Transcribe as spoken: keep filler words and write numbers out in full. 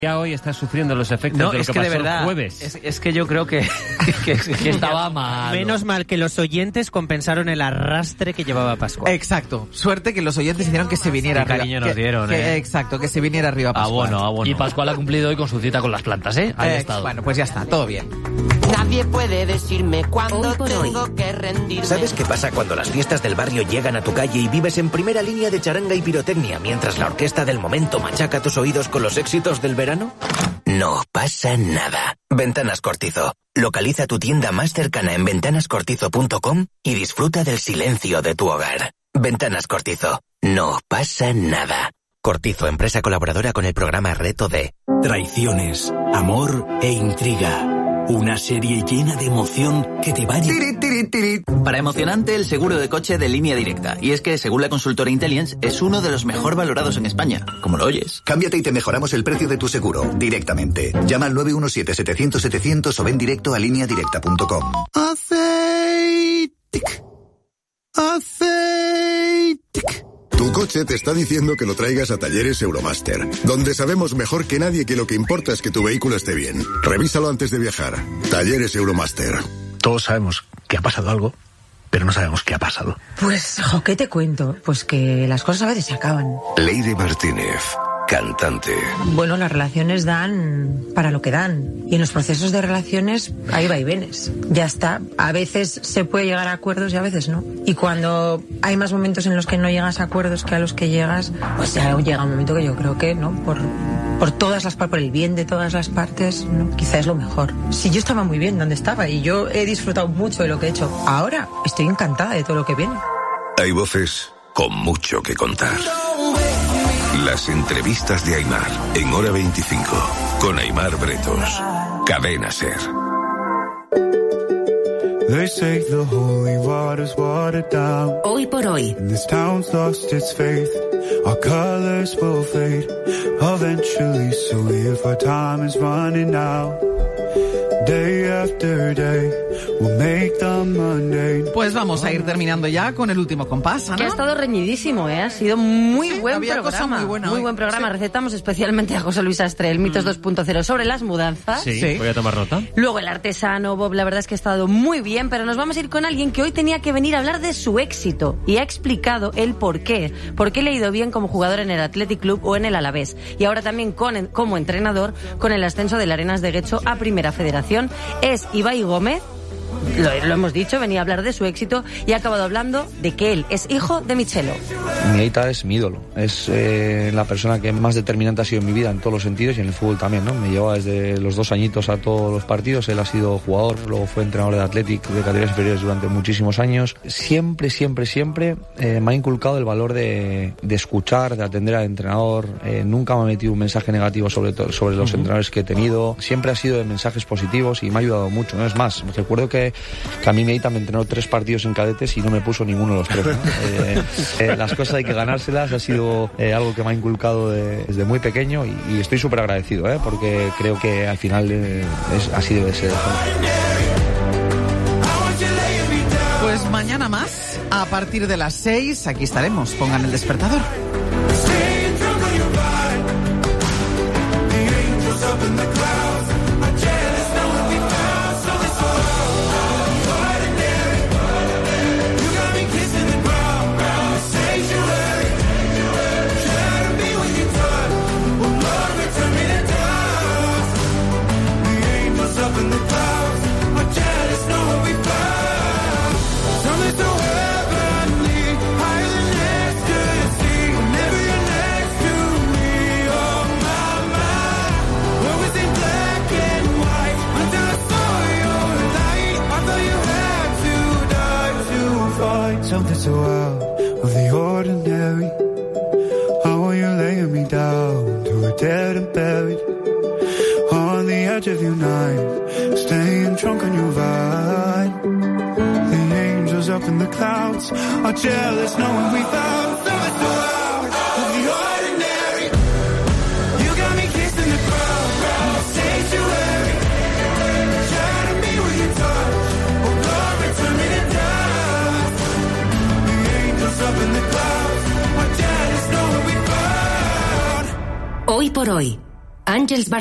Ya hoy estás sufriendo los efectos no, de lo es que, que pasó de verdad, el jueves. Es, es que yo creo que, que, que, que estaba mal. Menos mal que los oyentes compensaron el arrastre que llevaba Pascual. Exacto. Suerte que los oyentes hicieron que se viniera Qué arriba. cariño nos que, dieron, que, eh. Exacto, que se viniera arriba Pascual. Ah, bueno, ah, bueno. Y Pascual ha cumplido hoy con su cita con las plantas, ¿eh? Ahí Eh, ha estado. Bueno, pues ya está, todo bien. Nadie puede decirme cuándo Hoy por tengo hoy. que rendirme. ¿Sabes qué pasa cuando las fiestas del barrio llegan a tu calle y vives en primera línea de charanga y pirotecnia mientras la orquesta del momento machaca tus oídos con los éxitos del verano? No pasa nada. Ventanas Cortizo. Localiza tu tienda más cercana en ventanas cortizo punto com y disfruta del silencio de tu hogar. Ventanas Cortizo. No pasa nada. Cortizo, empresa colaboradora con el programa Reto D. Traiciones, amor e intriga. Una serie llena de emoción que te va a... Tiri, tiri, tiri. Para emocionante, el seguro de coche de Línea Directa. Y es que, según la consultora Intelligence, es uno de los mejor valorados en España. Como lo oyes. Cámbiate y te mejoramos el precio de tu seguro directamente. Llama al nueve uno siete, setecientos, setecientos o ven directo a línea directa punto com. Aceite. Aceite. Tu coche te está diciendo que lo traigas a Talleres Euromaster, donde sabemos mejor que nadie que lo que importa es que tu vehículo esté bien. Revísalo antes de viajar. Talleres Euromaster. Todos sabemos que ha pasado algo, pero no sabemos qué ha pasado. Pues, jo, ¿qué te cuento? Pues que las cosas a veces se acaban. Lady Martínez, cantante. Bueno, las relaciones dan para lo que dan. Y en los procesos de relaciones hay vaivenes. Ya está. A veces se puede llegar a acuerdos y a veces no. Y cuando hay más momentos en los que no llegas a acuerdos que a los que llegas, pues ya llega un momento que yo creo que, ¿no? Por, por todas las por el bien de todas las partes, ¿no? Quizá es lo mejor. Si yo estaba muy bien donde estaba y yo he disfrutado mucho de lo que he hecho, ahora estoy encantada de todo lo que viene. Hay voces con mucho que contar. Las entrevistas de Aimar en Hora veinticinco con Aimar Bretos. Cadena Ser. They say the holy water's watered down. Hoy por hoy. And this town's lost its faith. Our colors will fade eventually. So if our time is running out, day after day, we'll make the Monday. Pues vamos a ir terminando ya con el último compás, ¿no? Que ha estado reñidísimo, ¿eh? Ha sido muy sí, buen había programa. cosa muy buena muy hoy. buen programa. Sí. Recetamos especialmente a José Luis Astre, el Mitos mm. dos punto cero sobre las mudanzas. Sí, sí, voy a tomar nota. Luego el artesano Bob, la verdad es que ha estado muy bien, pero nos vamos a ir con alguien que hoy tenía que venir a hablar de su éxito y ha explicado el por qué. Por qué le ha ido bien como jugador en el Athletic Club o en el Alavés. Y ahora también con, como entrenador con el ascenso del Arenas de Guecho a Primera Federación. Es Ibai Gómez. Lo, lo hemos dicho, venía a hablar de su éxito y ha acabado hablando de que él es hijo de Michelo. Mi Aita es mi ídolo, es eh, la persona que más determinante ha sido en mi vida en todos los sentidos y en el fútbol también, ¿no? Me llevaba desde los dos añitos a todos los partidos, él ha sido jugador, luego fue entrenador de Athletic de categorías inferiores durante muchísimos años. Siempre, siempre, siempre eh, me ha inculcado el valor de, de escuchar, de atender al entrenador, eh, nunca me ha metido un mensaje negativo sobre, to- sobre los uh-huh. entrenadores que he tenido, siempre ha sido de mensajes positivos y me ha ayudado mucho, ¿no? Es más, recuerdo que que a mí me me entrenó tres partidos en cadetes y no me puso ninguno de los tres, ¿no? eh, eh, las cosas hay que ganárselas, ha sido eh, algo que me ha inculcado de, desde muy pequeño y, y estoy súper agradecido, ¿eh? Porque creo que al final eh, es, ha sido ese. Pues mañana más, a partir de las seis, aquí estaremos. Pongan el despertador. Something so out of the ordinary. How are you laying me down to a dead and buried on the edge of your night, staying drunk on your ride. The angels up in the clouds are jealous knowing we found something so out of the ordinary. You got me kissing the ground, the sanctuary. Shadow me with your touch, oh Lord, turn me to dust. The angels up in the clouds are jealous knowing we found. Hoy por hoy, Àngels Bar